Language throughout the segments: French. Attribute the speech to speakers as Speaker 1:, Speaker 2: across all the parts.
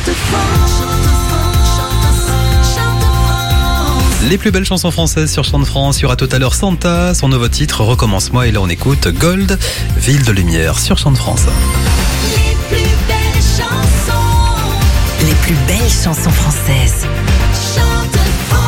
Speaker 1: Les plus belles chansons françaises sur Chant de France. Il y aura tout à l'heure Santa, son nouveau titre Recommence-moi. Et là on écoute Gold, Ville de Lumière sur Chant de France.
Speaker 2: Les plus belles chansons.
Speaker 3: Les plus belles chansons françaises.
Speaker 2: Chant de France.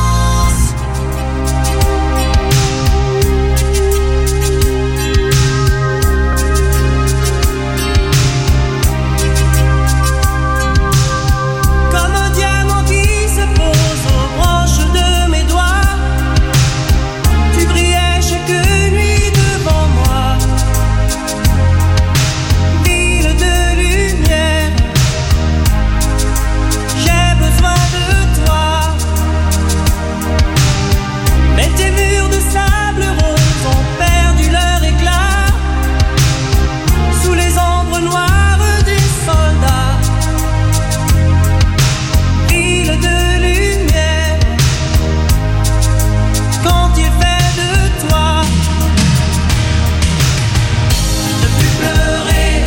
Speaker 4: Comme un diamant qui se pose aux branches de mes doigts, tu brillais chaque nuit devant moi. Ville de lumière, j'ai besoin de toi. Mais tes murs de sable rose ont perdu leur éclat sous les ombres noires des soldats. Ville de lumière, quand il fait de toi, ne plus pleurer,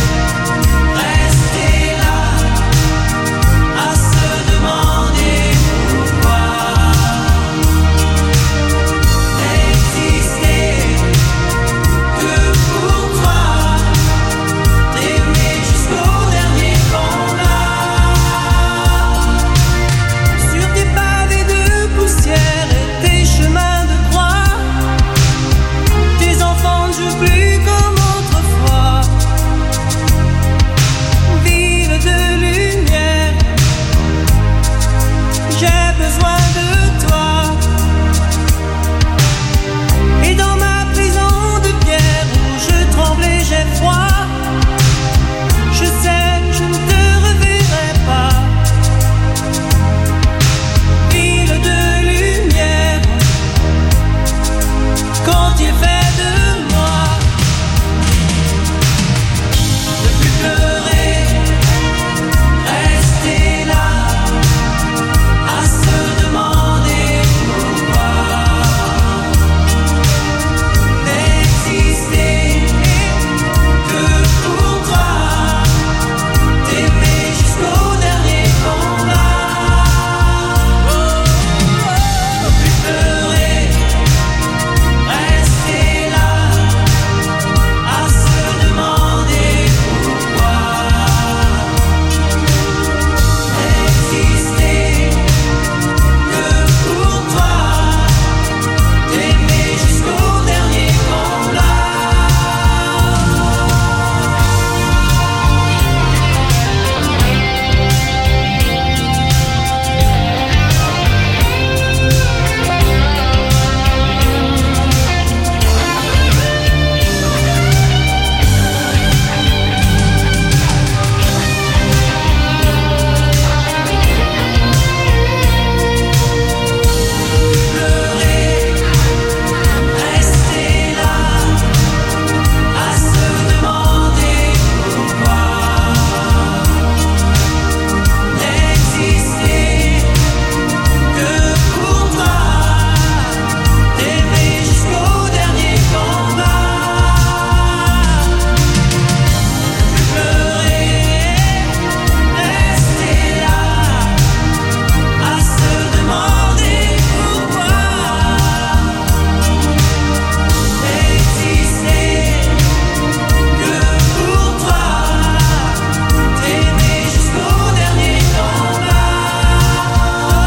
Speaker 4: rester là, à se demander pourquoi, n'exister que pour toi, t'aimer jusqu'au dernier combat. Sur tes pavés de poussière et tes chemins de croix, tes enfants ne jouent plus comme autrefois. Ville de lumière, j'ai besoin de toi. Et dans ma prison de pierre où je tremblais, j'ai froid, je sais que je ne te reverrai pas. Ville de lumière, quand il fait de moi, ne plus pleurer, rester là, à se demander pourquoi, n'exister que pour toi, t'aimer jusqu'au dernier combat. Ne plus pleurer, rester là, à se demander pourquoi, n'exister que pour toi, t'aimer jusqu'au dernier combat. Pleurer, rester là, à se demander pourquoi, n'exister que pour toi, t'aimer jusqu'au dernier combat. Pleurer, rester là, à se demander pourquoi, n'exister que pour toi, t'aimer jusqu'au dernier combat.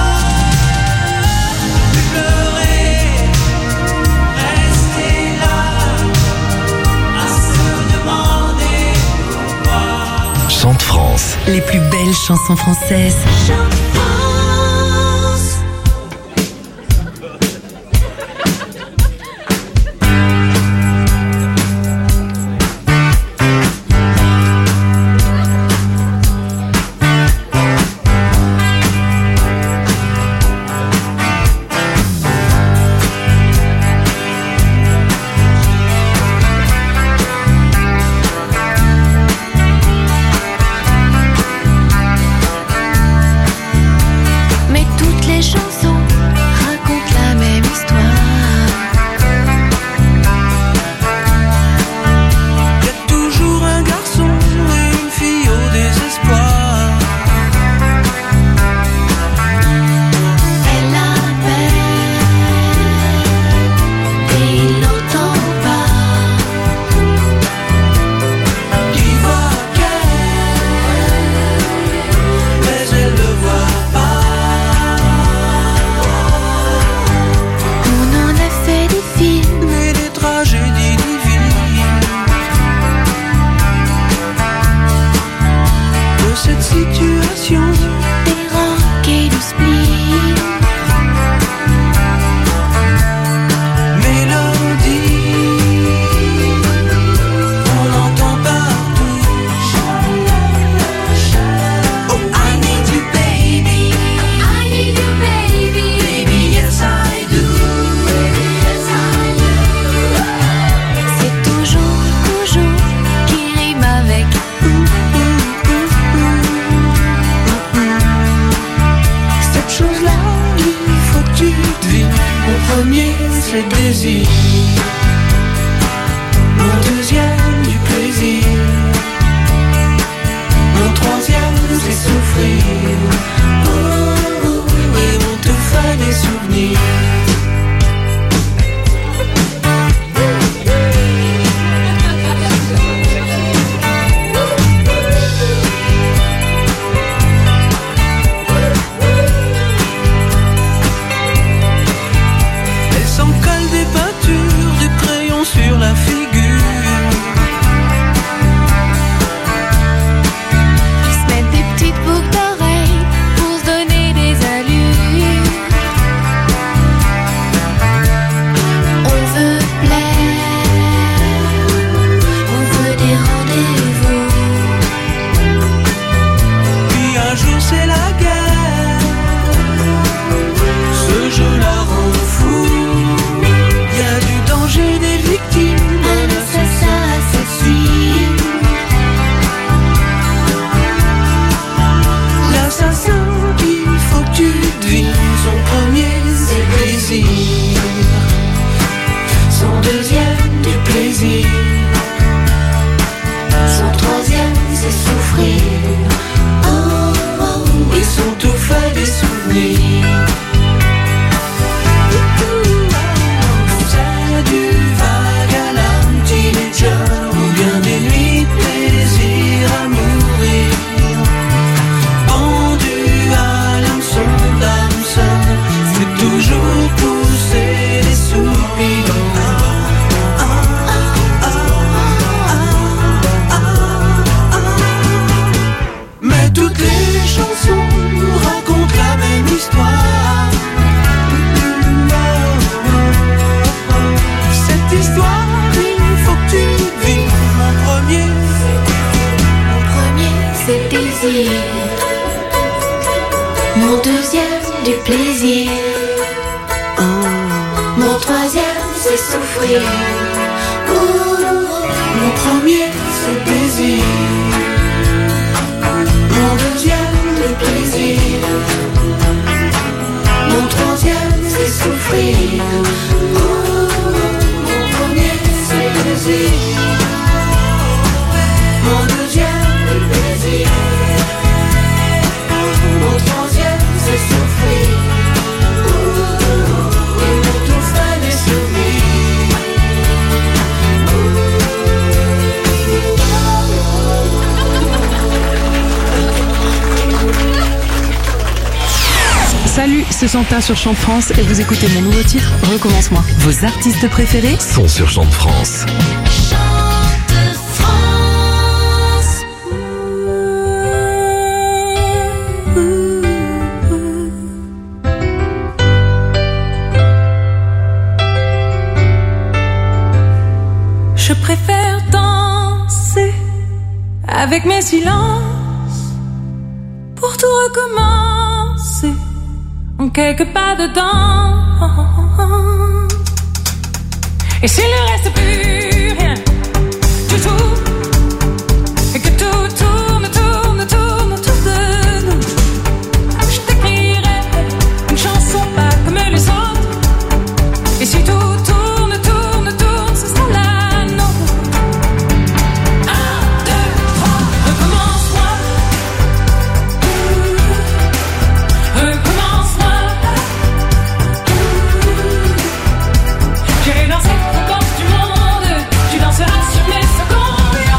Speaker 4: Plus pleurer, rester là, à se demander pourquoi.
Speaker 5: Chant de France.
Speaker 3: Les plus belles chansons françaises.
Speaker 2: Chant de France.
Speaker 4: plaisir. Mon deuxième du plaisir. Mon troisième c'est souffrir. Oh, oh, oh, et on te fait des souvenirs. Sur la figure,
Speaker 2: Ils se mettent des petites boucles d'oreilles pour se donner des allures. On veut plaire, on veut des rendez-vous.
Speaker 4: puis un jour c'est la guerre. Ce jeu la rend fou. Y a du danger, des victimes,
Speaker 2: Un assassin assassine.
Speaker 4: l'assassin qu'il faut que tu devines. Son premier c'est plaisir. Son deuxième du plaisir.
Speaker 2: Son troisième c'est souffrir. Oh, oh, oh.
Speaker 4: Ils sont tout faits des souvenirs. C'est du vague à l'âme teenager, ou bien des nuits de plaisir à mourir. Pendu à l'hameçon d'âme seule, c'est toujours pousser des soupirs. Mais toutes les chansons racontent la même histoire. Cette histoire, il faut que tu vives. Mon premier,
Speaker 2: Mon premier c'est désir. Mon deuxième du plaisir. Mon troisième c'est souffrir. Oh,
Speaker 4: mon premier, c'est plaisir. Mon deuxième, le plaisir.
Speaker 2: mon troisième c'est souffrir. Oh, mon premier c'est plaisir. Mon deuxième le plaisir. Mon troisième c'est souffrir. Oh, et mon tout fait des souvenirs.
Speaker 5: Salut, c'est Chantin sur Chant de France et vous écoutez mon nouveau titre, Recommence-moi.
Speaker 3: Vos artistes préférés
Speaker 1: Sont sur Chant de France.
Speaker 2: Chante France.
Speaker 4: Je préfère danser avec mes silences pour tout recommencer en quelques pas dedans. Et s'il ne reste plus rien du tout, et que tout tourne autour de nous, je t'écrirai une chanson pas comme les autres. Et si tout tourne, ce sera la nôtre. 1, 2, 3, recommence-moi. Recommence-moi. J'irai danser au bord du monde. Tu danseras sur mes secondes.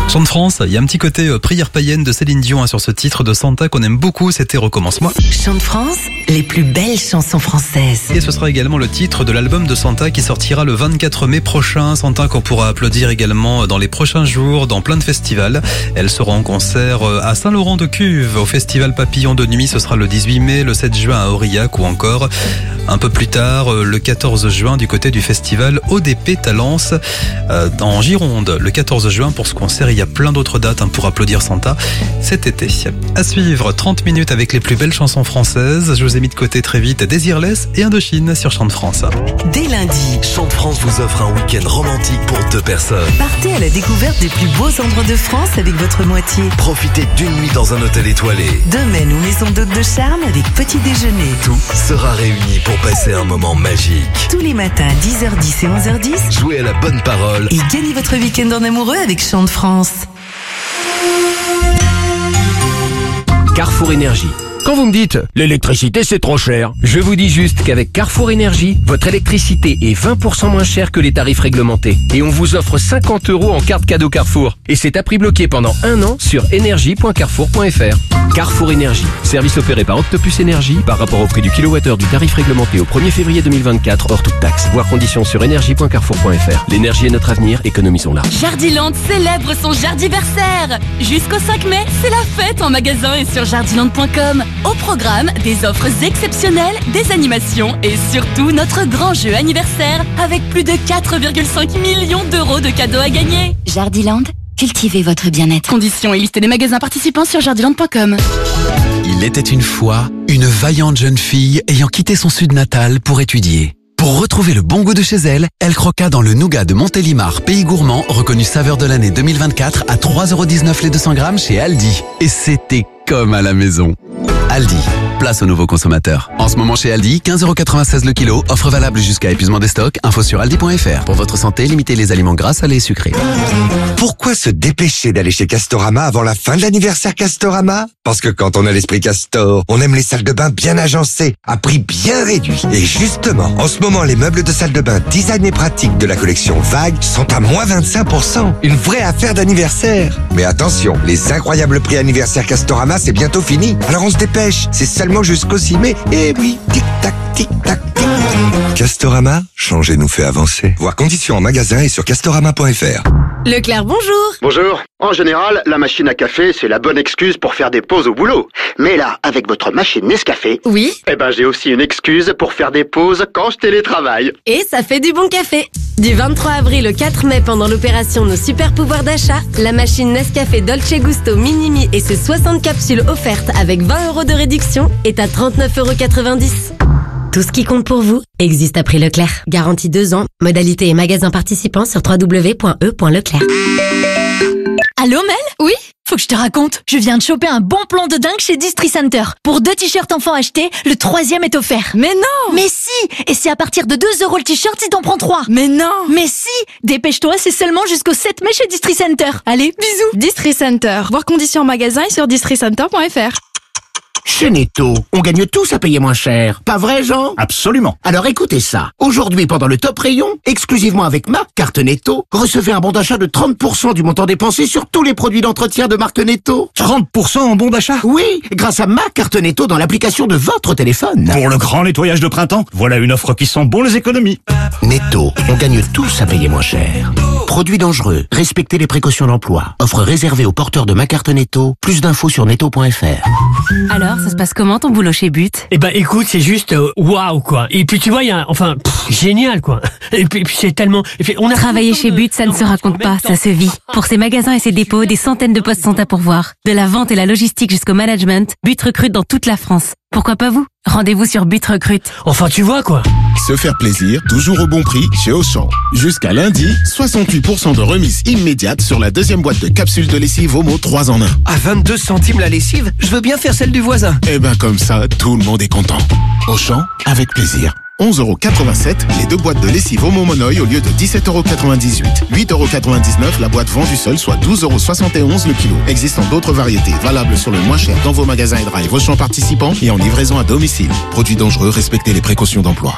Speaker 1: Chant de France, il y a un petit côté prière païenne de Céline Dion sur ce titre de Santa qu'on aime beaucoup, c'était Recommence-moi.
Speaker 3: Chant de France, les plus belles chansons françaises.
Speaker 1: Et ce sera également le titre de l'album de Santa qui sortira le 24 mai prochain. Santa qu'on pourra applaudir également dans les prochains jours dans plein de festivals. Elle sera en concert à Saint-Laurent-de-Cuve, au festival Papillon de Nuit, ce sera le 18 mai, le 7 juin à Aurillac ou encore un peu plus tard, le 14 juin du côté du festival ODP Talence en Gironde. Le 14 juin pour ce concert, il y a plein d'autres dates pour applaudir Santa cet été. À suivre, 30 minutes avec les plus belles chansons françaises. Je vous ai mis de côté très vite Désirless et Indochine sur Chant de France.
Speaker 3: Dès lundi,
Speaker 6: Chant de France vous offre un week-end romantique pour 2 personnes.
Speaker 3: partez à la découverte des plus beaux endroits de France avec votre moitié.
Speaker 6: Profitez d'une nuit dans un hôtel étoilé.
Speaker 3: Domaine ou maison d'hôte de charme avec petit déjeuner.
Speaker 6: Tout sera réuni pour passer un moment magique.
Speaker 3: Tous les matins, 10h10 et 11h10.
Speaker 6: Jouez à la bonne parole.
Speaker 3: Et gagnez votre week-end en amoureux avec Chant de France.
Speaker 7: Carrefour Énergie. Quand vous me dites « l'électricité c'est trop cher », je vous dis juste qu'avec Carrefour Énergie, votre électricité est 20% moins chère que les tarifs réglementés. Et on vous offre 50 € en carte cadeau Carrefour. Et c'est à prix bloqué pendant 1 an sur énergie.carrefour.fr. Carrefour Énergie, service opéré par Octopus Énergie par rapport au prix du kilowattheure du tarif réglementé au 1er février 2024 hors toute taxe. Voir conditions sur énergie.carrefour.fr. L'énergie est notre avenir, économisons-la.
Speaker 8: Jardiland célèbre son jardiversaire. Jusqu'au 5 mai, c'est la fête en magasin et sur jardiland.com. Au programme, des offres exceptionnelles, des animations et surtout notre grand jeu anniversaire avec plus de 4,5 millions d'euros de cadeaux à gagner.
Speaker 9: Jardiland, cultivez votre bien-être.
Speaker 8: Conditions et liste des magasins participants sur jardiland.com.
Speaker 10: Il était une fois une vaillante jeune fille ayant quitté son sud natal pour étudier. Pour retrouver le bon goût de chez elle, elle croqua dans le nougat de Montélimar, pays gourmand, reconnu saveur de l'année 2024 à 3,19 € les 200 grammes chez Aldi. Et c'était comme à la maison. Aldi, place aux nouveaux consommateurs. En ce moment chez Aldi, 15,96 € le kilo, offre valable jusqu'à épuisement des stocks, info sur aldi.fr. Pour votre santé, limitez les aliments gras, salés et sucrés.
Speaker 11: Pourquoi se dépêcher d'aller chez Castorama avant la fin de l'anniversaire Castorama? Parce que quand on a l'esprit Castor, on aime les salles de bain bien agencées, à prix bien réduit. Et justement, en ce moment, les meubles de salle de bain design et pratique de la collection Vague sont à moins 25%. Une vraie affaire d'anniversaire. Mais attention, les incroyables prix anniversaire Castorama, c'est bientôt fini. Alors on se dépêche, c'est seulement jusqu'au 6 mai. Et oui, tic-tac, tic-tac, tic-tac. Castorama, changer nous fait avancer. Voir conditions en magasin et sur castorama.fr.
Speaker 8: Leclerc, bonjour.
Speaker 12: Bonjour. En général, la machine à café, c'est la bonne excuse pour faire des pauses au boulot. Mais là, avec votre machine Nescafé,
Speaker 8: Oui.
Speaker 12: j'ai aussi une excuse pour faire des pauses quand je télétravaille.
Speaker 8: Et ça fait du bon café. Du 23 avril au 4 mai, pendant l'opération Nos Super Pouvoirs d'achat, la machine Nescafé Dolce Gusto Minimi et ses 60 capsules offertes avec 20 € de réduction est à 39,90 €. Tout ce qui compte pour vous existe à prix Leclerc. Garantie 2 ans. Modalité et magasins participants sur www.e.leclerc.
Speaker 9: Allô Mel? Oui? Faut que je te raconte. Je viens de choper un bon plan de dingue chez Distri Center. Pour 2 t-shirts enfants achetés, le 3e est offert.
Speaker 8: Mais non!
Speaker 9: Mais si! Et c'est à partir de 2 € le t-shirt si t'en prends 3.
Speaker 8: Mais non!
Speaker 9: Mais si! Dépêche-toi, c'est seulement jusqu'au 7 mai chez Distri Center. Allez, bisous!
Speaker 5: Distri Center. Voir conditions en magasin et sur districenter.fr.
Speaker 13: Chez Netto, on gagne tous à payer moins cher. Pas vrai, Jean?
Speaker 14: Absolument.
Speaker 13: Alors écoutez ça. Aujourd'hui, pendant le top rayon, exclusivement avec ma carte Netto, recevez un bon d'achat de 30% du montant dépensé sur tous les produits d'entretien de marque Netto.
Speaker 14: 30% en bon d'achat?
Speaker 13: Oui, grâce à ma carte Netto dans l'application de votre téléphone.
Speaker 14: Pour le grand nettoyage de printemps, voilà une offre qui sent bon les économies.
Speaker 13: Netto, on gagne tous à payer moins cher. Produits dangereux, respectez les précautions d'emploi. Offre réservée aux porteurs de ma carte Netto. Plus d'infos sur netto.fr.
Speaker 8: Alors, ça se passe comment ton boulot chez But?
Speaker 15: Eh ben écoute, c'est juste waouh quoi. Et puis tu vois, il y a génial quoi. Et puis c'est tellement on a
Speaker 8: Travailler chez But, ça ne se raconte pas, ça se vit. Pour ses magasins et ses dépôts, des centaines de postes sont à pourvoir. De la vente et la logistique jusqu'au management, But recrute dans toute la France. Pourquoi pas vous? Rendez-vous sur But Recrute.
Speaker 15: Enfin tu vois quoi.
Speaker 16: Se faire plaisir, toujours au bon prix chez Auchan. Jusqu'à lundi, 68% de remise immédiate sur la 2e boîte de capsules de lessive Omo 3 en 1.
Speaker 17: À 22 centimes la lessive, je veux bien faire celle du voisin.
Speaker 16: Eh ben comme ça, tout le monde est content. Auchan, avec plaisir. 11,87 € les 2 boîtes de lessive Omo Monoï au lieu de 17,98 €. 8,99 € la boîte vendue seule, soit 12,71 € le kilo. Existant d'autres variétés, valables sur le moins cher dans vos magasins et drive Auchan participants et en livraison à domicile. Produits dangereux, respectez les précautions d'emploi.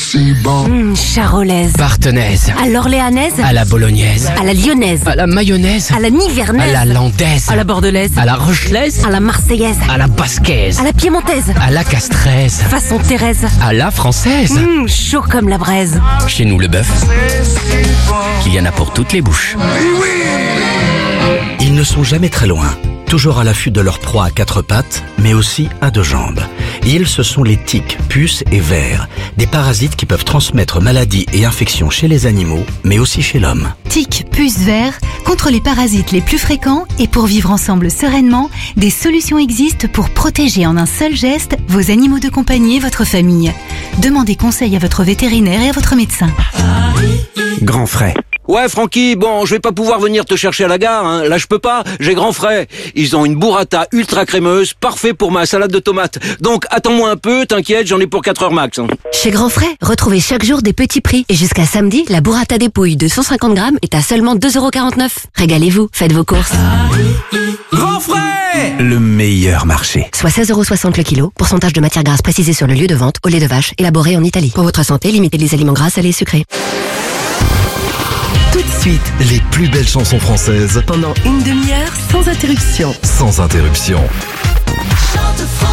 Speaker 18: si bon.
Speaker 8: Charolaise.
Speaker 7: Partenaise.
Speaker 8: À l'orléanaise.
Speaker 7: À la bolognaise.
Speaker 8: À la lyonnaise.
Speaker 7: À la mayonnaise.
Speaker 8: À la nivernaise.
Speaker 7: À la landaise.
Speaker 8: À la bordelaise.
Speaker 7: À la rochelaise.
Speaker 8: À la marseillaise.
Speaker 7: À la basquaise.
Speaker 8: À la piémontaise.
Speaker 7: À la castraise.
Speaker 8: Façon Thérèse.
Speaker 7: À la française.
Speaker 8: Chaud comme la braise.
Speaker 7: Chez nous, le bœuf, qu'il y en a pour toutes les bouches.
Speaker 19: Ils ne sont jamais très loin, toujours à l'affût de leur proie à 4 pattes, mais aussi à 2 jambes. Ils, ce sont les tiques, puces et vers, des parasites qui peuvent transmettre maladies et infections chez les animaux, mais aussi chez l'homme.
Speaker 20: Tiques, puces, vers, contre les parasites les plus fréquents et pour vivre ensemble sereinement, des solutions existent pour protéger en un seul geste vos animaux de compagnie et votre famille. Demandez conseil à votre vétérinaire et à votre médecin.
Speaker 21: Grand frais. Ouais, Francky, bon, je vais pas pouvoir venir te chercher à la gare, hein. Là, je peux pas, j'ai grand frais. Ils ont une burrata ultra crémeuse, parfait pour ma salade de tomates. Donc, attends-moi un peu, t'inquiète, j'en ai pour 4 heures max. Hein.
Speaker 8: Chez Grand Frais, retrouvez chaque jour des petits prix. Et jusqu'à samedi, la burrata des pouilles de 150 grammes est à seulement 2,49 €. Régalez-vous, faites vos courses.
Speaker 21: Grand frais! Le meilleur marché.
Speaker 8: Soit 16,60 € le kilo, pourcentage de matière grasse précisé sur le lieu de vente, au lait de vache, élaboré en Italie. Pour votre santé, limitez les aliments gras, salés et sucrés.
Speaker 3: Tout de suite,
Speaker 6: Les plus belles chansons françaises,
Speaker 3: pendant une demi-heure, sans interruption.
Speaker 6: sans interruption.
Speaker 2: Chante France.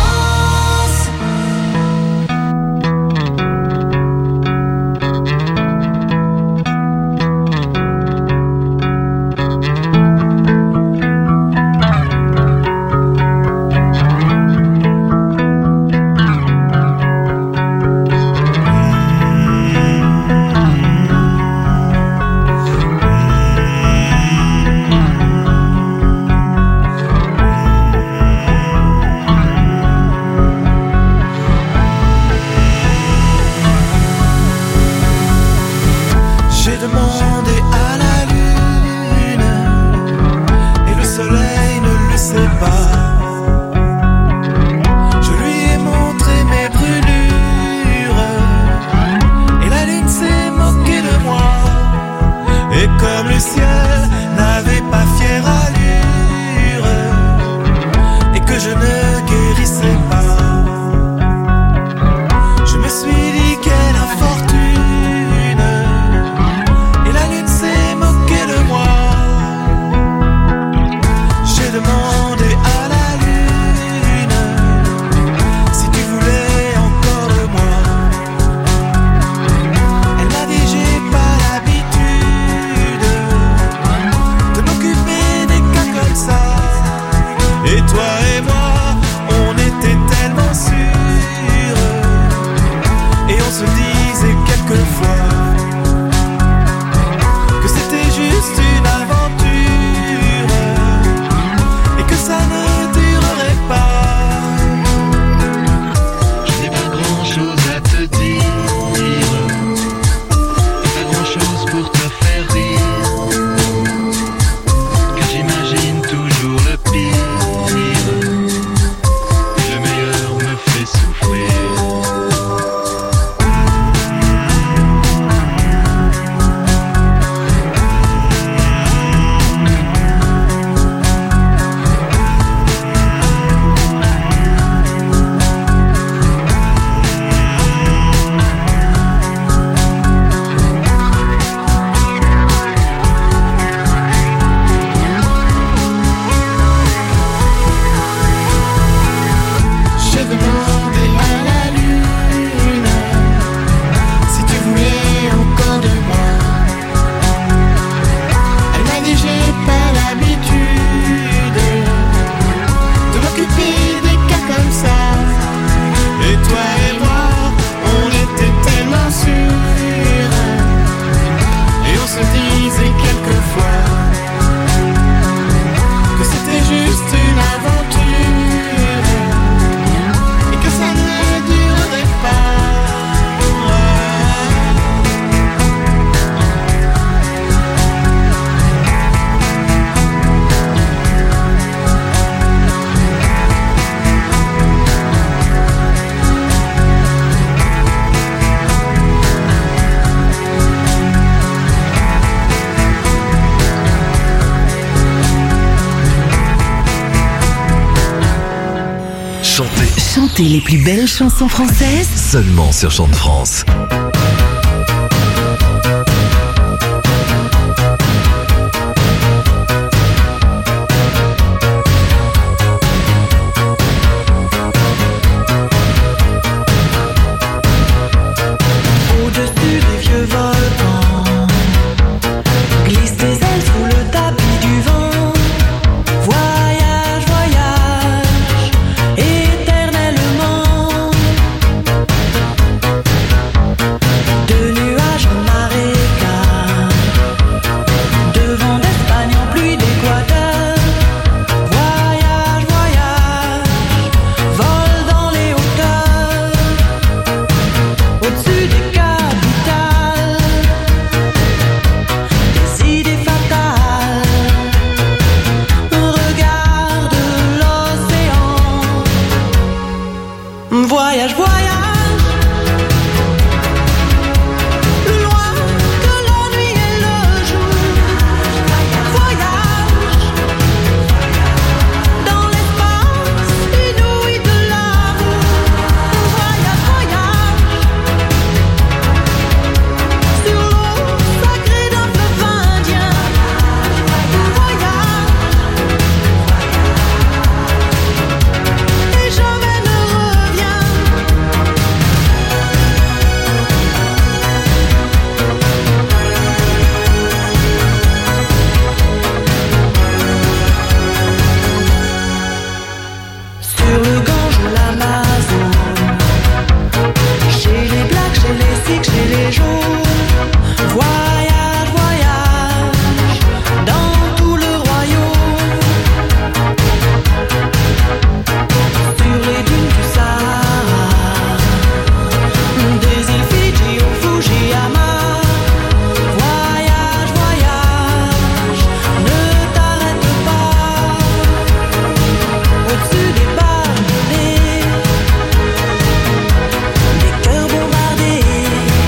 Speaker 3: Écoutez les plus belles chansons françaises
Speaker 6: Seulement sur Chant de France.
Speaker 2: Au-dessus des vieux volcans, glisse tes ailes sous le tapis du vent. Voyage, voyage, éternellement. De nuages en marécage, de vent d'Espagne en pluie d'Équateur. Voyage, voyage, vole dans les hauteurs. Au-dessus des capitales, des idées fatales. Regarde l'océan. Voyage, voyage, plus loin que la nuit et le jour. Voyage, dans l'espace inouï de l'amour. Voyage, voyage, sur l'eau sacrée d'un fleuve indien. Voyage, et jamais ne reviens. Sur le Gange ou l'Amazone, chez les blacks, chez les sikhs, chez les jaunes. Voyage, voyage, dans tout le royaume. Sur les dunes du Sahara, des îles Fidji au Fujiyama. Voyage, voyage, ne t'arrête pas. Au-dessus des palmiers, des cœurs bombardés.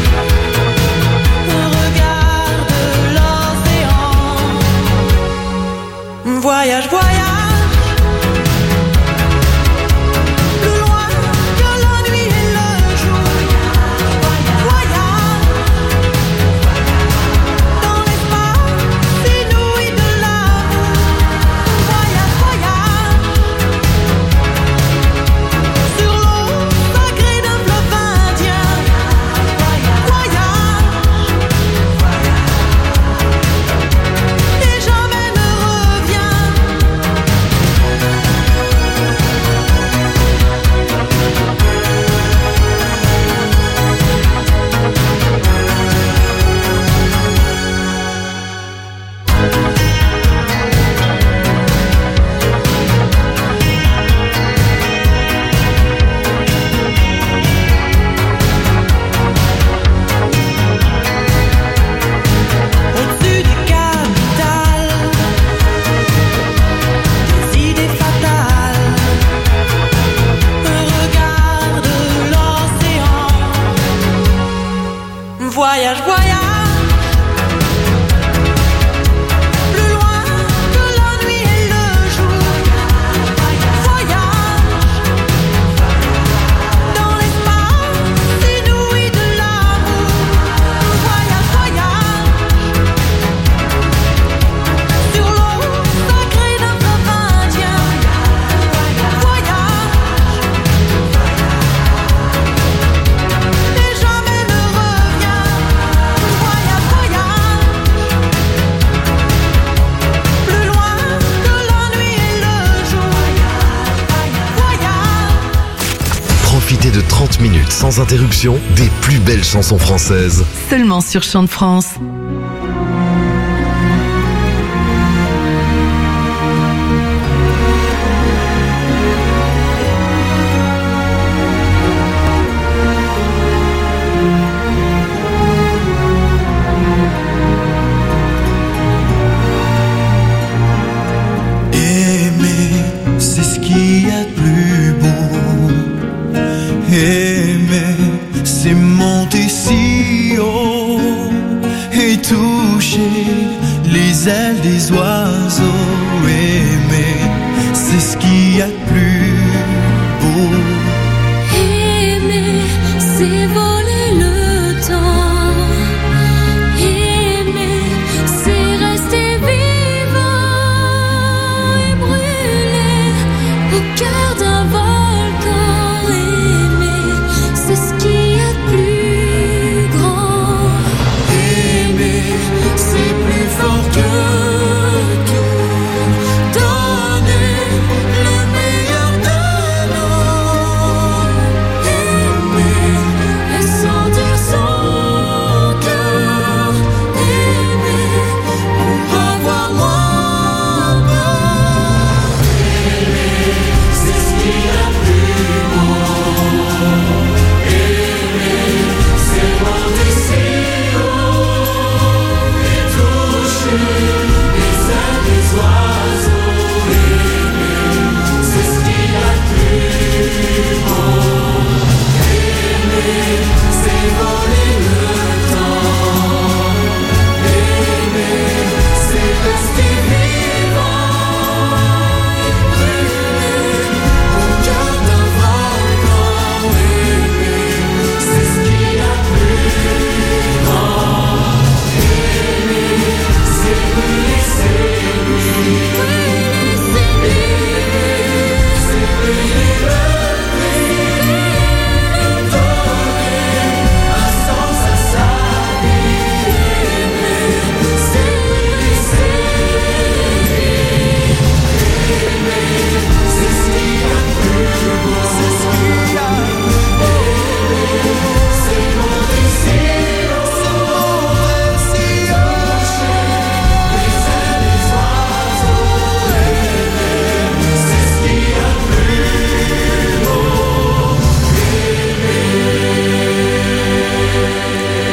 Speaker 2: Regarde l'océan. Voyage, voyage, plus loin que la nuit et le jour. Voyage, dans l'espace inouï de l'amour. Voyage, voyage, sur l'eau sacrée d'un fleuve indien. Voyage, et jamais ne reviens. Au-dessus des capitales, des idées fatales. Regarde l'océan. Voyage, voyage, plus loin que la nuit et le jour. Voyage, dans l'espace inouï de l'amour. Voyage, voyage, sur l'eau sacrée d'un fleuve indien. Voyage, et jamais ne reviens. Voyage, voyage, plus loin que la nuit et le jour. Voyage.
Speaker 6: Profitez de 30 minutes sans interruption des plus belles chansons françaises.
Speaker 3: Seulement sur Chant de France.
Speaker 2: Aimer, c'est ce qu'il y a de plus beau. Aimer, c'est monter si haut et toucher les ailes des oiseaux. Aimer, c'est ce qu'il y a de plus beau.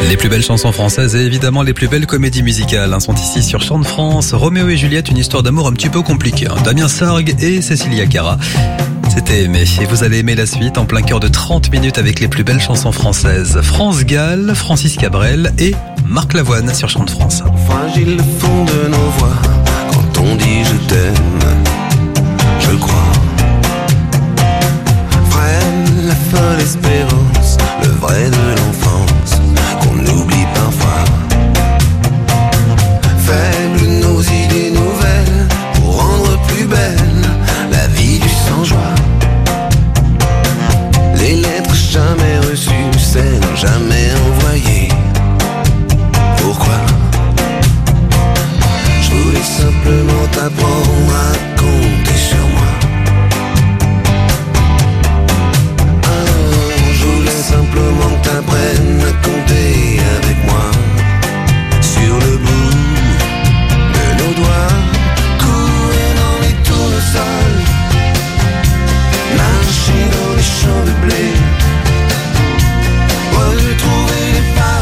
Speaker 1: Les plus belles chansons françaises et évidemment les plus belles comédies musicales sont ici sur Chant de France. Roméo et Juliette, une histoire d'amour un petit peu compliquée. Damien Sargue et Cécilia Cara. C'était aimé et vous allez aimer la suite en plein cœur de 30 minutes avec les plus belles chansons françaises. France Gall, Francis Cabrel et Marc Lavoine sur Chant de France.
Speaker 18: Fragile le fond de nos voix quand on dit je t'aime, je crois. Freine la folle espérance, le vrai de l'enfance qu'on oublie parfois. Faibles nos idées nouvelles pour rendre plus belle la vie du sans-joie. Les lettres jamais reçues, celles jamais envoyées. Pourquoi? Je voulais simplement t'apprendre à compter sur moi. Alors, je voulais simplement que t'apprennes à compter avec moi. Sur le bout de nos doigts, courir dans les tournesols, marcher dans les champs de blé, retrouver les pas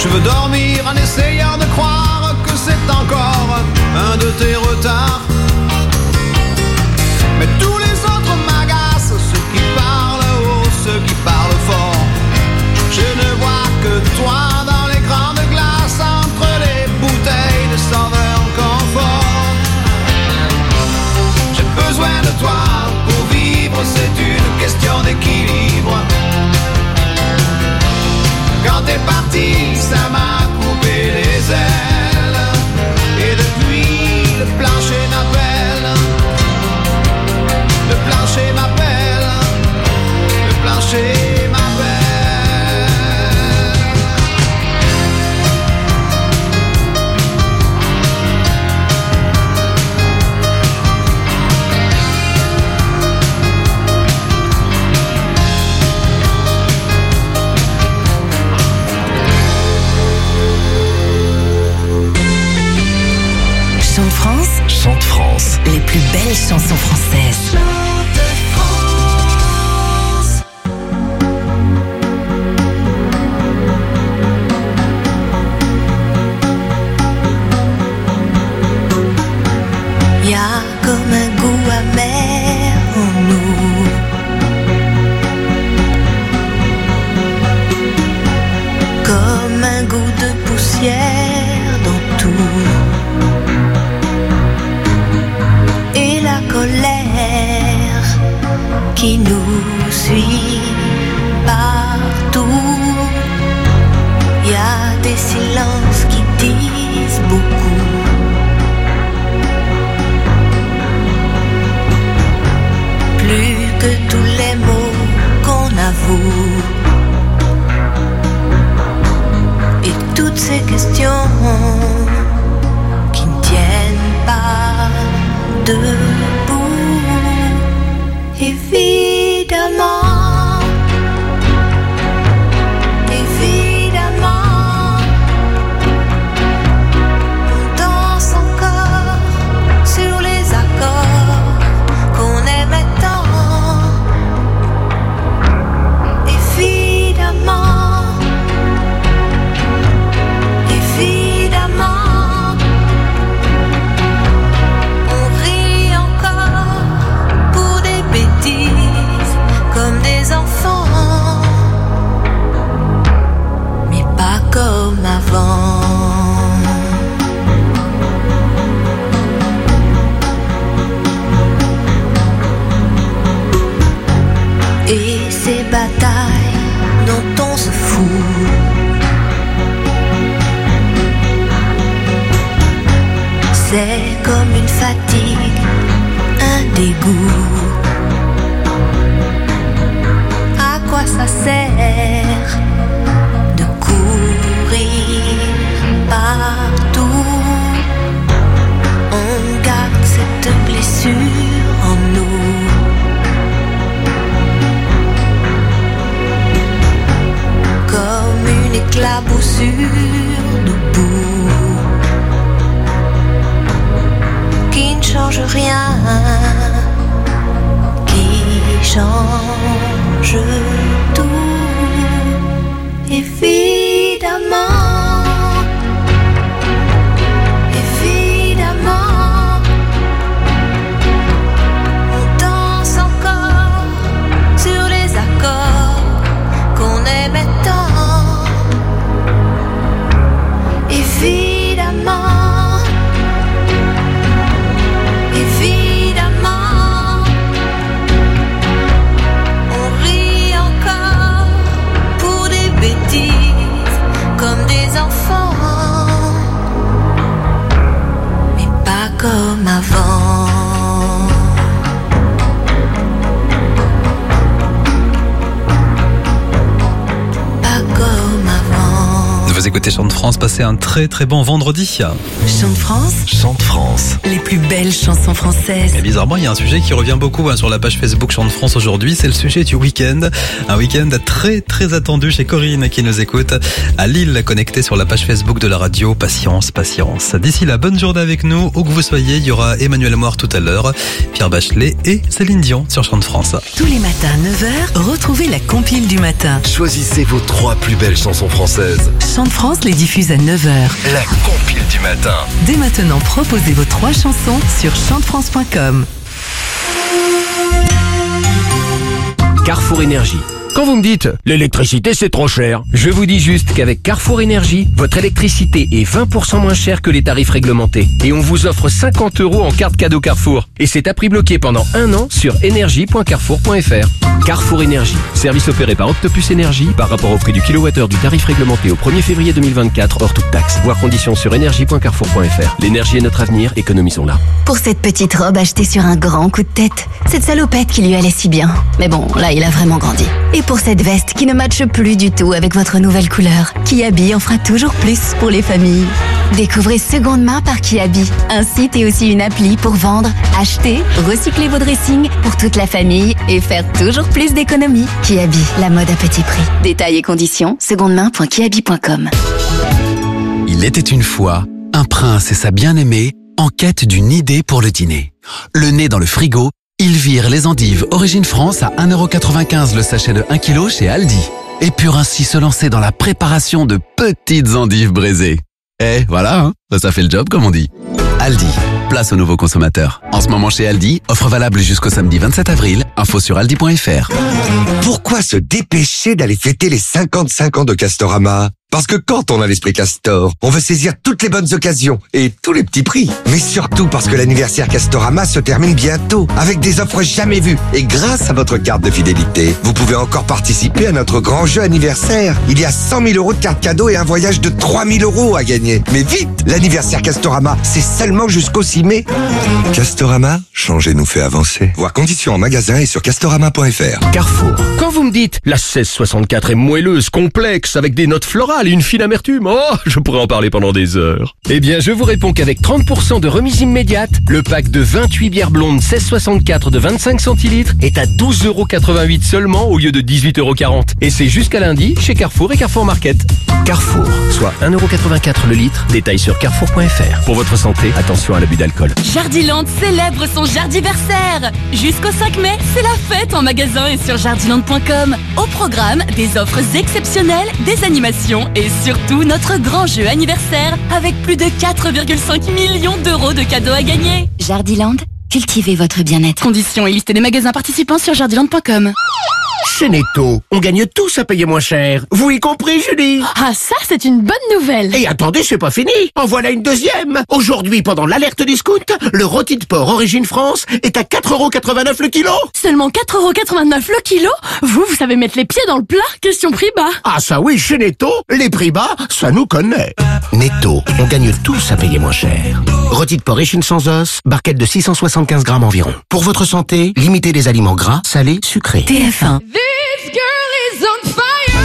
Speaker 4: Je veux dormir en essayant de croire que c'est encore un de tes retards. Mais tous les autres m'agacent, ceux qui parlent haut, ceux qui parlent fort. Je ne vois que toi dans les grandes glaces, entre les bouteilles de Sauveur Confort. J'ai besoin de toi pour vivre, c'est une question d'équilibre. Quand t'es parti, ça m'a coupé les ailes. Et depuis, le plancher m'appelle. Le plancher m'appelle. Le plancher m'appelle.
Speaker 3: Chante France,
Speaker 6: Chante France.
Speaker 3: les plus belles chansons françaises.
Speaker 2: Y a comme un goût amer en nous. Comme un goût de poussière dans tout. Et la colère qui nous suit partout. Y a des silences qui disent beaucoup. Plus que tous les mots qu'on avoue. Et toutes ces questions qui ne tiennent pas debout. Évidemment, évidemment, on danse encore sur les accords qu'on aimait tant. Évidemment, évidemment, on rit encore pour des bêtises comme des enfants, mais pas comme avant. Et ces batailles dont on se fout, c'est comme une fatigue, un dégoût. À quoi ça sert de courir partout? On garde cette blessure en nous. Comme une éclaboussure de boue qui ne change rien, qui change tout. Évidemment, évidemment, on danse encore sur les accords qu'on aimait tant. Évidemment, évidemment, on rit encore pour des bêtises comme des enfants, mais pas comme avant. Pas comme avant.
Speaker 1: Vous écoutez Chante France, passez un très très bon vendredi.
Speaker 3: Chante France,
Speaker 6: Chante France.
Speaker 3: les plus belles chansons françaises.
Speaker 1: Et bizarrement, il y a un sujet qui revient beaucoup sur la page Facebook Chante France aujourd'hui, c'est le sujet du week-end. Un week-end très très attendu chez Corinne qui nous écoute à Lille, connectée sur la page Facebook de la radio. Patience, patience. D'ici là, bonne journée avec nous, où que vous soyez. Il y aura Emmanuel Moire tout à l'heure, Pierre Bachelet et Céline Dion sur Chante France.
Speaker 3: Tous les matins à 9h, retrouvez la compile du matin.
Speaker 6: Choisissez vos 3 plus belles chansons françaises.
Speaker 3: Chante France les diffuse à 9h.
Speaker 6: La compile du matin.
Speaker 3: Dès maintenant, proposez vos 3 chansons sur chantefrance.com.
Speaker 7: Carrefour Énergie. Quand vous me dites « l'électricité c'est trop cher », je vous dis juste qu'avec Carrefour Énergie, votre électricité est 20% moins chère que les tarifs réglementés. Et on vous offre 50 € en carte cadeau Carrefour. Et c'est à prix bloqué pendant 1 an sur énergie.carrefour.fr. Carrefour Énergie, service opéré par Octopus Énergie par rapport au prix du kilowattheure du tarif réglementé au 1er février 2024 hors toute taxe. Voir conditions sur énergie.carrefour.fr. L'énergie est notre avenir, économisons-la.
Speaker 10: Pour cette petite robe achetée sur un grand coup de tête, cette salopette qui lui allait si bien. Mais bon, là il a vraiment grandi. Et pour cette veste qui ne matche plus du tout avec votre nouvelle couleur, Kiabi en fera toujours plus pour les familles. Découvrez Seconde Main par Kiabi, un site et aussi une appli pour vendre, acheter, recycler vos dressings pour toute la famille et faire toujours plus d'économies. Kiabi, la mode à petit prix. Détails et conditions, secondemain.kiabi.com.
Speaker 22: Il était une fois un prince et sa bien-aimée en quête d'une idée pour le dîner. Le nez dans le frigo, ils virent les endives Origine France à 1,95 € le sachet de 1 kg chez Aldi et purent ainsi se lancer dans la préparation de petites endives braisées. Et voilà, hein, ça fait le job comme on dit. Aldi, place aux nouveaux consommateurs. En ce moment chez Aldi, offre valable jusqu'au samedi 27 avril, info sur aldi.fr.
Speaker 11: Pourquoi se dépêcher d'aller fêter les 55 ans de Castorama ? Parce que quand on a l'esprit Castor, on veut saisir toutes les bonnes occasions et tous les petits prix. Mais surtout parce que l'anniversaire Castorama se termine bientôt avec des offres jamais vues. Et grâce à votre carte de fidélité, vous pouvez encore participer à notre grand jeu anniversaire. Il y a 100 000 € de cartes cadeaux et un voyage de 3 000 € à gagner. Mais vite, l'anniversaire Castorama, c'est seulement jusqu'au 6 mai. Castorama, changer nous fait avancer. Voir conditions en magasin et sur castorama.fr.
Speaker 7: Carrefour. Quand vous me dites « la 1664 est moelleuse, complexe, avec des notes florales et une fine amertume », oh, je pourrais en parler pendant des heures. Eh bien, je vous réponds qu'avec 30% de remise immédiate, le pack de 28 bières blondes 1664 de 25 centilitres est à 12,88 € seulement au lieu de 18,40 €. Et c'est jusqu'à lundi chez Carrefour et Carrefour Market. Carrefour, soit 1,84 € le litre. Détail sur carrefour.fr. Pour votre santé, attention à l'abus d'alcool.
Speaker 23: Jardiland célèbre son jardiversaire. Jusqu'au 5 mai, c'est la fête en magasin et sur jardiland.com. Au programme, des offres exceptionnelles, des animations et surtout notre grand jeu anniversaire avec plus de 4,5 millions € de cadeaux à gagner.
Speaker 10: Jardiland, cultivez votre bien-être.
Speaker 23: Conditions et liste des magasins participants sur jardiland.com.
Speaker 13: Chez Netto, on gagne tous à payer moins cher. Vous y compris, Julie?
Speaker 9: Ah, ça, c'est une bonne nouvelle.
Speaker 13: Et attendez, c'est pas fini. En voilà une deuxième. Aujourd'hui, pendant l'alerte discount, le rôti de porc Origine France est à 4,89 € le kilo.
Speaker 9: Seulement 4,89 € le kilo? Vous savez mettre les pieds dans le plat? Question prix bas.
Speaker 13: Ah ça oui, chez Netto, les prix bas, ça nous connaît. Netto, on gagne tous à payer moins cher. Rôti de porc échine sans os, barquette de 675 grammes environ. Pour votre santé, limitez les aliments gras, salés, sucrés.
Speaker 10: TF1.
Speaker 2: This girl is on fire.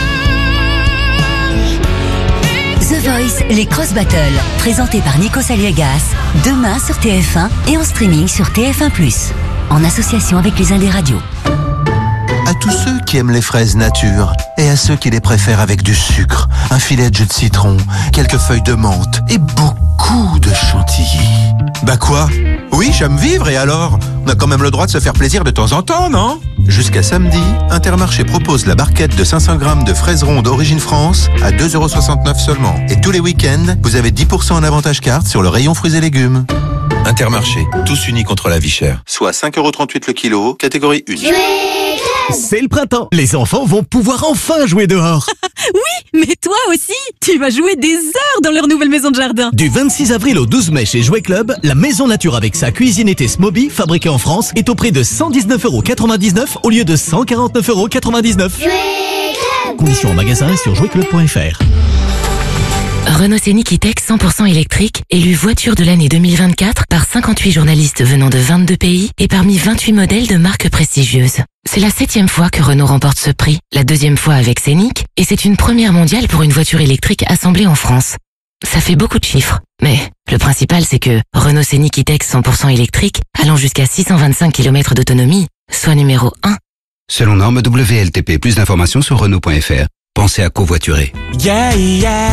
Speaker 10: The Voice, les Cross Battles, présentés par Nico Saliegas, demain sur TF1 et en streaming sur TF1+, en association avec les Indés Radio.
Speaker 24: À tous ceux qui aiment les fraises nature et à ceux qui les préfèrent avec du sucre, un filet de jus de citron, quelques feuilles de menthe et beaucoup de chantilly. Bah quoi? Oui, j'aime vivre et alors? On a quand même le droit de se faire plaisir de temps en temps, non? Jusqu'à samedi, Intermarché propose la barquette de 500 grammes de fraises rondes Origine France à 2,69 € seulement. Et tous les week-ends, vous avez 10% en avantage carte sur le rayon fruits et légumes.
Speaker 25: Intermarché, tous unis contre la vie chère. Soit 5,38 € le kilo, catégorie 1.
Speaker 26: C'est le printemps. Les enfants vont pouvoir enfin jouer dehors.
Speaker 9: Oui, mais toi aussi, tu vas jouer des heures dans leur nouvelle maison de jardin.
Speaker 26: Du 26 avril au 12 mai chez Jouet Club, la maison nature avec sa cuisine été Smoby, fabriquée en France, est au prix de 119,99 € au lieu de 149,99 €. Conditions en magasin et sur jouetclub.fr.
Speaker 27: Renault Scénic E-Tech 100% électrique, élu voiture de l'année 2024 par 58 journalistes venant de 22 pays et parmi 28 modèles de marques prestigieuses. C'est la 7e fois que Renault remporte ce prix, la 2e fois avec Scénic, et c'est une première mondiale pour une voiture électrique assemblée en France. Ça fait beaucoup de chiffres, mais le principal c'est que Renault Scénic E-Tech 100% électrique, allant jusqu'à 625 km d'autonomie, soit numéro 1.
Speaker 28: Selon norme WLTP, plus d'informations sur Renault.fr. Pensez à covoiturer.
Speaker 29: Yeah, yeah.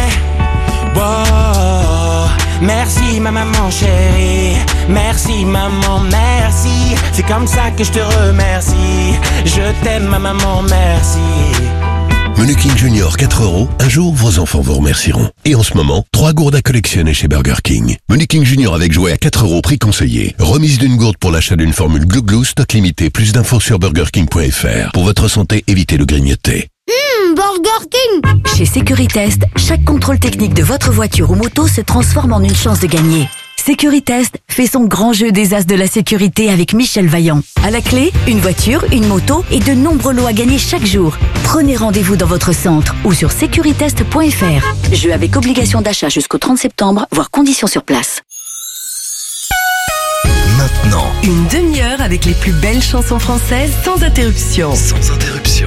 Speaker 29: Wow. Merci ma maman chérie. Merci maman, merci. C'est comme ça que je te remercie. Je t'aime ma maman, merci.
Speaker 5: Menu King Junior 4 €, un jour vos enfants vous remercieront. Et en ce moment, 3 gourdes à collectionner chez Burger King. Menu King Junior avec jouet à 4 € prix conseillé. Remise d'une gourde pour l'achat d'une formule Glou Glou, stock limité. Plus d'infos sur burgerking.fr. Pour votre santé, évitez le grignoter.
Speaker 12: Burger King! Chez Sécuritest, chaque contrôle technique de votre voiture ou moto se transforme en une chance de gagner. Sécuritest fait son grand jeu des as de la sécurité avec Michel Vaillant. À la clé, une voiture, une moto et de nombreux lots à gagner chaque jour. Prenez rendez-vous dans votre centre ou sur securitest.fr. Jeu avec obligation d'achat jusqu'au 30 septembre, voire conditions sur place.
Speaker 28: Maintenant,
Speaker 3: Une demi-heure avec les plus belles chansons françaises sans interruption.
Speaker 28: sans interruption.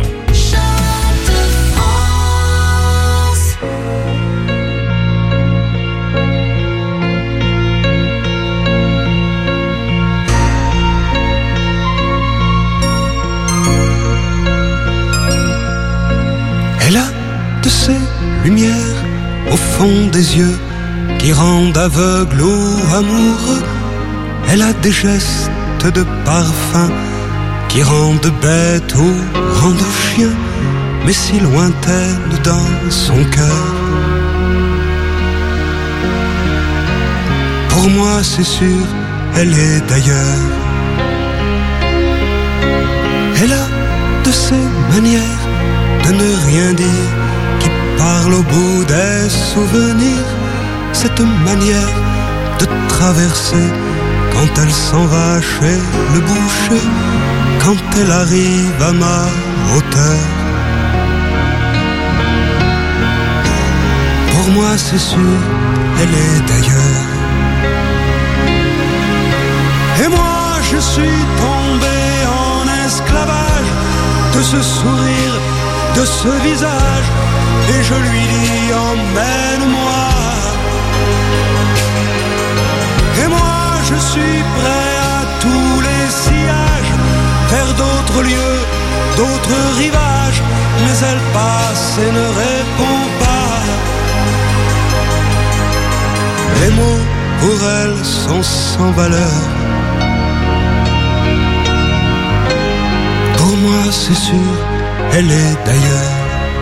Speaker 18: Elle a de ces lumières au fond des yeux qui rendent aveugle ou amoureux. Elle a des gestes de parfum qui rendent bête ou rendent chien, mais si lointaine dans son cœur. Pour moi c'est sûr, elle est d'ailleurs. Elle a de ces manières de ne rien dire, qui parle au bout des souvenirs. Cette manière de traverser quand elle s'en va chez le boucher, quand elle arrive à ma hauteur. Pour moi c'est sûr, elle est d'ailleurs. Et moi je suis tombé en esclavage de ce sourire, de ce visage, et je lui dis emmène-moi. Et moi je suis prêt à tous les sillages, vers d'autres lieux, d'autres rivages, mais elle passe et ne répond pas. Les mots pour elle sont sans valeur. Pour moi c'est sûr, elle est d'ailleurs.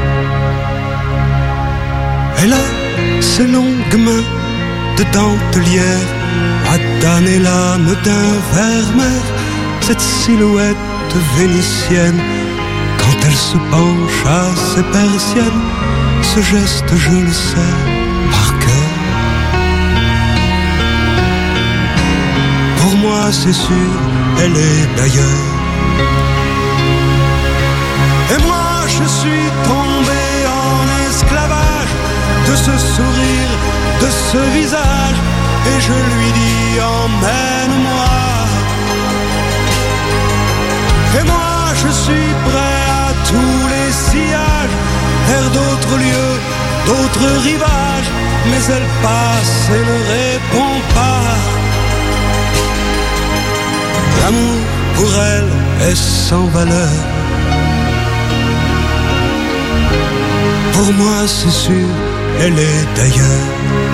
Speaker 18: Elle a ses longues mains de dentelière à damner l'âme d'un ver-mer. Cette silhouette vénitienne, quand elle se penche à ses persiennes, ce geste je le sais par cœur. Pour moi c'est sûr, elle est d'ailleurs. Et moi je suis tombé en esclavage de ce sourire, de ce visage, et je lui dis emmène-moi. Et moi je suis prêt à tous les sillages, vers d'autres lieux, d'autres rivages, mais elle passe et ne répond pas. L'amour pour elle est sans valeur. Pour moi c'est sûr, elle est d'ailleurs.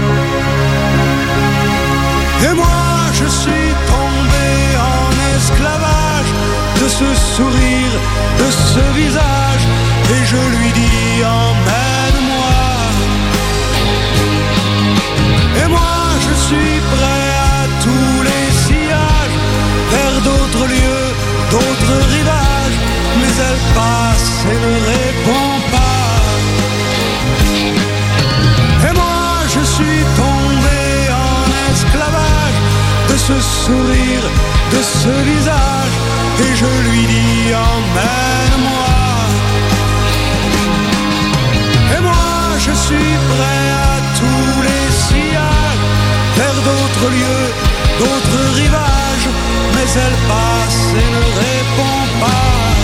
Speaker 18: Et moi je suis tombé en esclavage de ce sourire, de ce visage, et je lui dis emmène-moi. Et moi je suis prêt à tous les sillages, vers d'autres lieux, d'autres rivages, mais elle passe et ne répond pas. Et moi je suis tombé en esclavage de ce sourire, de ce visage, et je lui dis emmène-moi. Et moi je suis prêt à tous les sillages, vers d'autres lieux, d'autres rivages, mais elle passe et ne répond pas.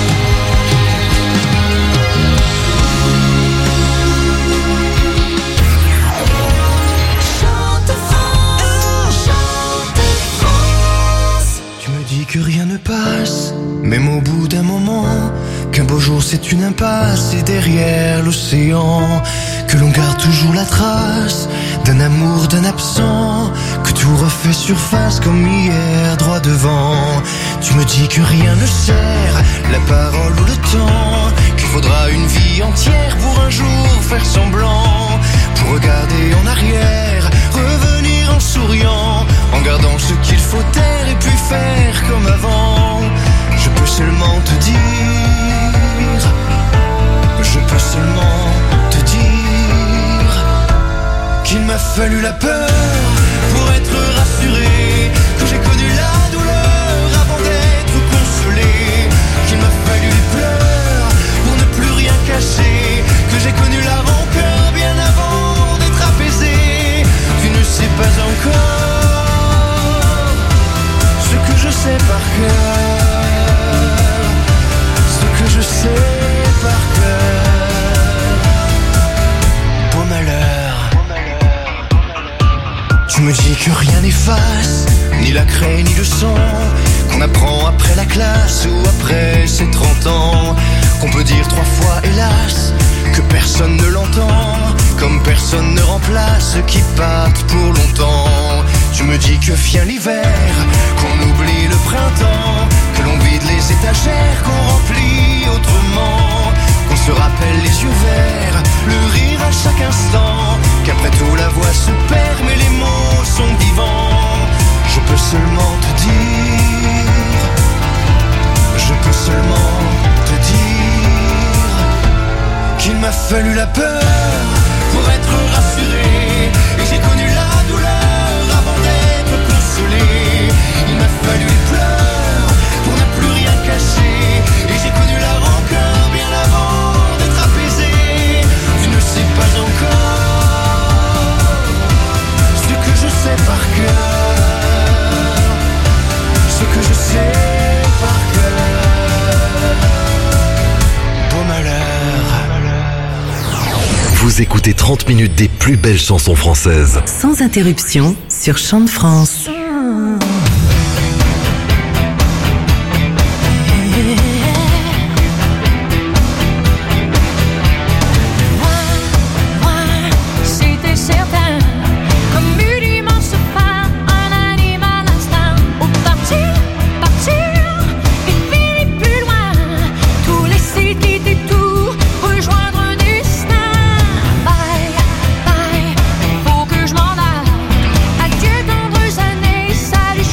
Speaker 14: Que rien ne passe, même au bout d'un moment, qu'un beau jour c'est une impasse et derrière l'océan, que l'on garde toujours la trace d'un amour d'un absent, que tout refait surface comme hier, droit devant. Tu me dis que rien ne sert, la parole ou le temps, qu'il faudra une vie entière pour un jour faire semblant, pour regarder en arrière, revenir en souriant, en gardant ce qu'il faut taire et puis faire comme avant. Je peux seulement te dire, je peux seulement te dire qu'il m'a fallu la peur pour être rassuré, que j'ai connu la douleur avant d'être consolé, qu'il m'a fallu les pleurs pour ne plus rien cacher, que j'ai connu la rancœur bien avant d'être apaisé. Tu ne sais pas encore ce que je sais par cœur, ce que je sais par cœur. Beau malheur. Tu me dis que rien n'efface, ni la craie ni le sang, qu'on apprend après la classe ou après ses 30 ans, qu'on peut dire 3 fois hélas, que personne ne l'entend, comme personne ne remplace ceux qui partent pour longtemps. Tu me dis que vient l'hiver, qu'on oublie le printemps, que l'on vide les étagères, qu'on remplit autrement, qu'on se rappelle les yeux verts, le rire à chaque instant, qu'après tout la voix se perd mais les mots sont vivants. Je peux seulement te dire, je peux seulement te dire qu'il m'a fallu la peur pour être rassuré, et j'ai connu la douleur avant d'être consolé. Il m'a fallu les pleurs pour ne plus rien cacher, et j'ai connu la rancœur bien avant d'être apaisé. Tu ne sais pas encore ce que je sais par cœur, ce que je sais par cœur. Beau malheur.
Speaker 6: Vous écoutez 30 minutes des plus belles chansons françaises.
Speaker 3: Sans interruption sur Chant de France.
Speaker 2: C'était certain, comme une immense fin, un animal instinct. Au partir, et finir plus loin, tout laisser, quitter tout, rejoindre un destin. Bye, faut que je m'en aille. Adieu tendres années, salut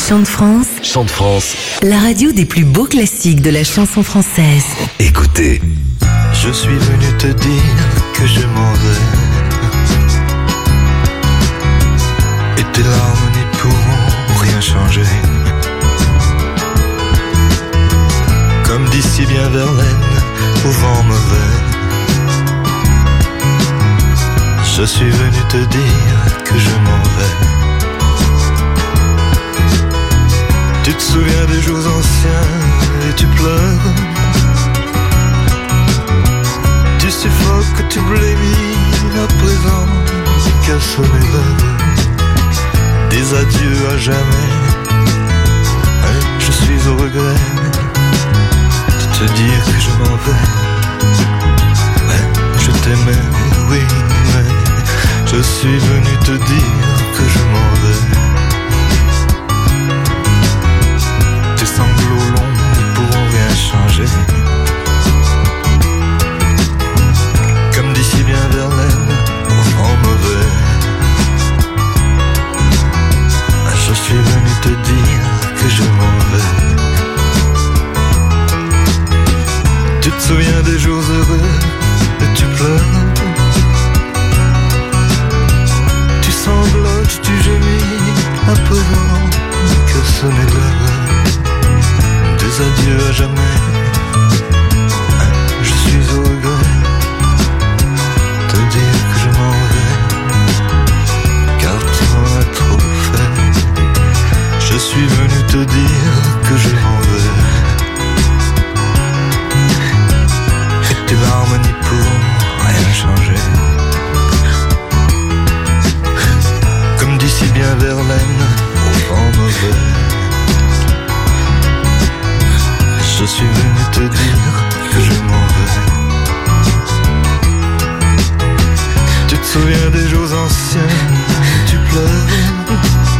Speaker 27: Chant de France.
Speaker 6: Chant de France.
Speaker 27: La radio des plus beaux classiques de la chanson française.
Speaker 6: Écoutez.
Speaker 14: Je suis venu te dire que je m'en vais. Et tes larmes n'y pourront rien changer. Comme dit si bien Verlaine, au vent mauvais. Je suis venu te dire que je m'en vais. Tu te souviens des jours anciens et tu pleures. Tu suffoques, tu blémis à présent qu'à sonner l'heure des adieux à jamais. Je suis au regret de te dire que je m'en vais. Je t'aimais, oui, mais je suis venu te dire que je m'en vais. Tes sanglots longs ne pourront rien changer. Comme dit si bien Verlaine, au vent mauvais. Je suis venu te dire que je m'en vais. Tu te souviens des jours heureux et tu pleures. Tu sanglotes, tu gémis à présent que sonner l'heure des adieux à jamais. Je suis au regret de te dire que je m'en vais, car tu m'en as trop fait. Je suis venu te dire que je m'en vais. Et tes larmes n'y pourront rien changer. Comme dit si bien Verlaine, au vent mauvais. Je suis venu te dire que je m'en vais. Tu te souviens des jours anciens, tu pleures.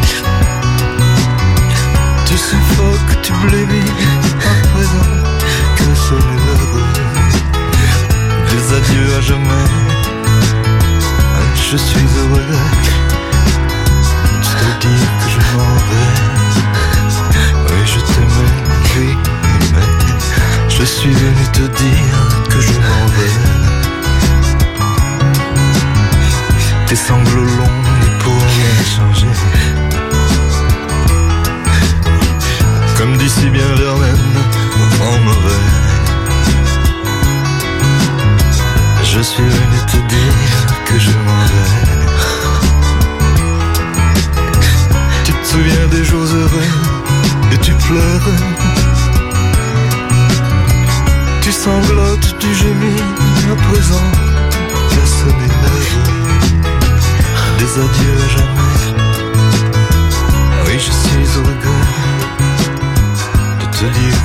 Speaker 14: Tu suffoques, tu blémis à présent que sonner l'heure des adieux à jamais. Je suis heureux de te dire que je m'en vais. Oui, je t'aimais, oui, mais je suis venu te dire que je m'en vais. Tes sanglots longs n'y pourront rien changer. Comme dit si bien Verlaine, au vent mauvais. Je suis venu te dire que je m'en vais. Tu te souviens des jours heureux et tu pleures. Tu sanglotes, tu gémis à présent qu'à sonner l'heure des adieux à jamais. Oui, je suis au regret de te dire